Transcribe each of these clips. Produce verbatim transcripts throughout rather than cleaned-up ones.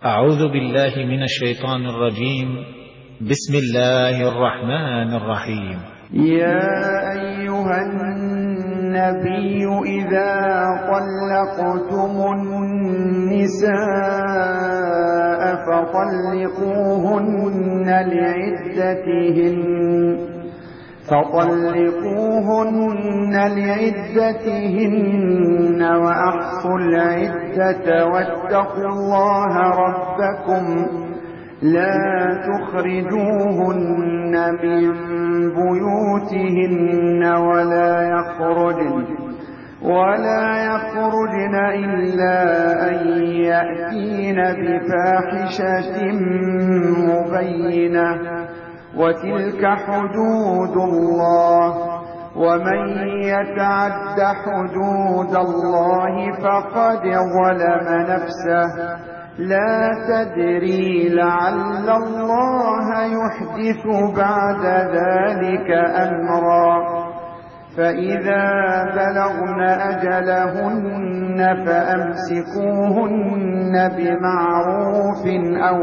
أعوذ بالله من الشيطان الرجيم. بسم الله الرحمن الرحيم. يا أيها النبي إذا طلقتم النساء فطلقوهن لعدتهن فطلقوهن لعدتهن وأحصوا العدة واتقوا الله ربكم لا تخرجوهن من بيوتهن ولا يخرجن ولا يخرجن إلا أن يأتين بفاحشة مبينة وتلك حدود الله ومن يتعد حدود الله فقد ظلم نفسه لا تدري لعل الله يحدث بعد ذلك أمرا فإذا بلغن أجلهن فأمسكوهن بمعروف أو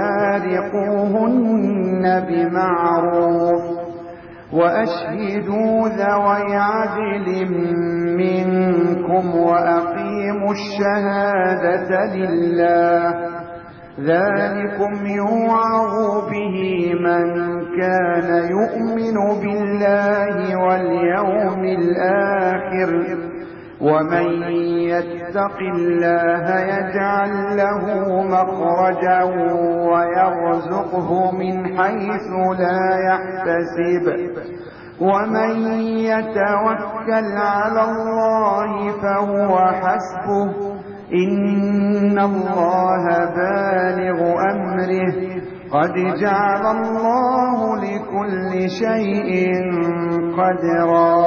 فارقوهن بمعروف وأشهدوا ذوي عدل منكم وأقيموا الشهادة لله ذلكم يوعظ به من كان يؤمن بالله واليوم الآخر ومن يتق الله يجعل له مخرجا ويرزقه من حيث لا يحتسب ومن يتوكل على الله فهو حسبه إن الله بالغ أمره قد جعل الله لكل شيء قدرا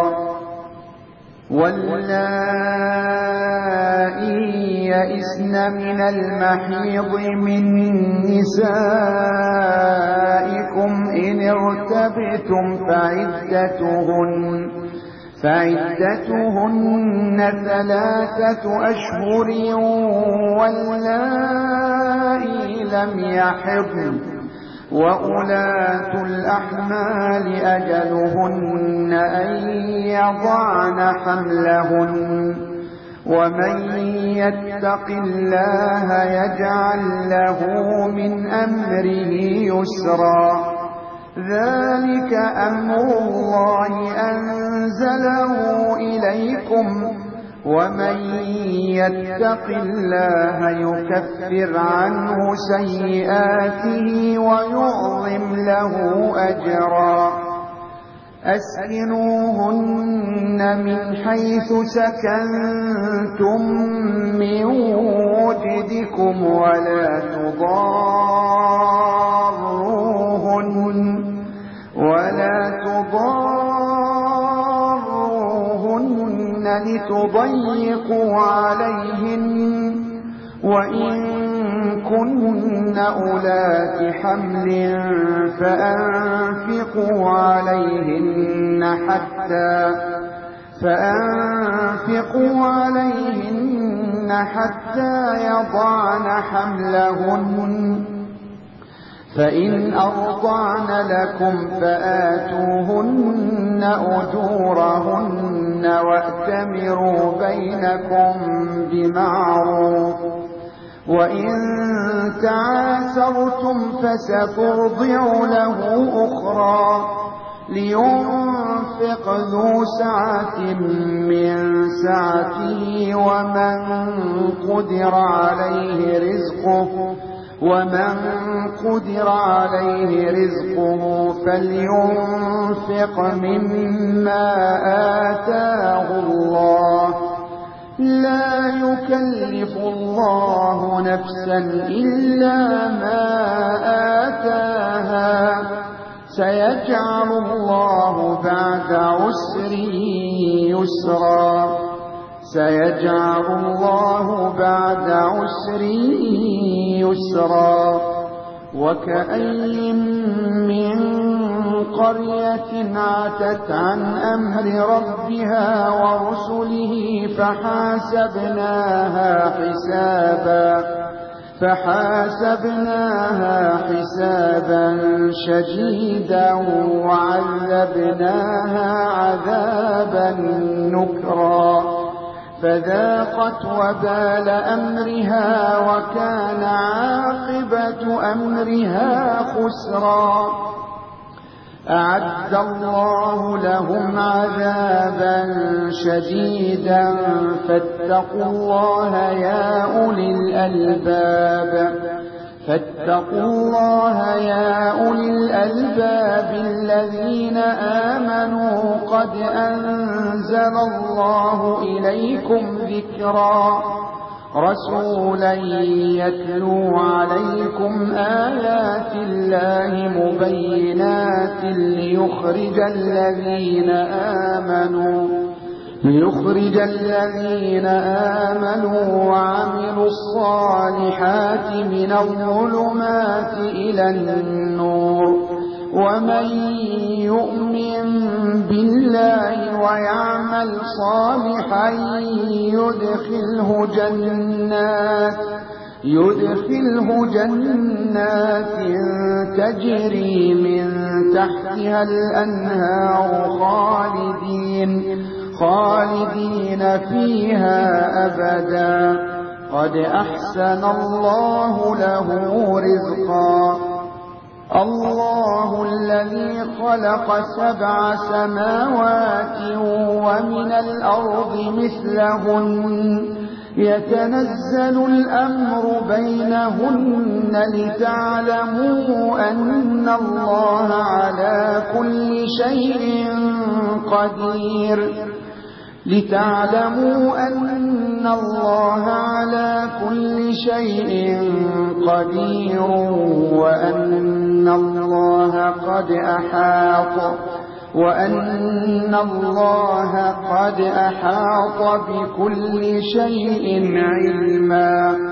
واللائي يئسن من المحيض من نسائكم إن ارتبتم فعدتهن فعدتهن ثلاثة أشهر واللائي لم يحضن وأولاة الأحمال أجلهن أن يضعن حملهن ومن يتق الله يجعل له من أمره يسرا ذلك أمر الله أنزله إليكم ومن يتق الله يكفر عنه سيئاته ويعظم له أجرا أسكنوهن من حيث سكنتم من وجدكم ولا تضاروهن ولا تضاروهن لتضيقوا عليهن وإن كن أولات حمل فأنفقوا عليهن حتى فأنفقوا عليهن حتى يضعن حملهن فإن أرضعن لكم فآتوهن أجورهن وأتمروا بينكم بمعروف وإن تعاسرتم فسترضع له أخرى لينفق ذو سعة من سعته ومن قدر عليه رزقه ومن قدر عليه رزقه فلينفق مما آتاه الله لا يكلف الله نفسا إلا ما آتاها سيجعل الله بعد عسر يسرا سيجعل الله بعد عسر يسرا وكأين من قرية عتت عن أمر ربها ورسله فحاسبناها حسابا فحاسبناها حسابا شديدا وعذبناها عذابا نكرا فذاقت وبال أمرها وكان عاقبة أمرها خسرا. أعد الله لهم عذابا شديدا فاتقوا الله يا أولي الألباب فاتقوا الله يا أولي الألباب الذين آمنوا قد أنزل الله إليكم ذكرا رسولا يتلو عليكم آيات الله مبينات ليخرج الذين آمنوا ليخرج الذين آمنوا وعملوا الصالحات من الظلمات إلى النور ومن يؤمن بالله ويعمل صالحا يدخله جنات يدخله جنات تجري من تحتها الأنهار خالدين خالدين فيها أبدا قد أحسن الله له رزقا. الله الذي خلق سبع سماوات ومن الأرض مثلهن يتنزل الأمر بينهن لتعلموا أن الله على كل شيء قدير لتعلموا أن الله على كل شيء قدير وأن الله قد أحاط وأن الله قد أحاط بكل شيء علما.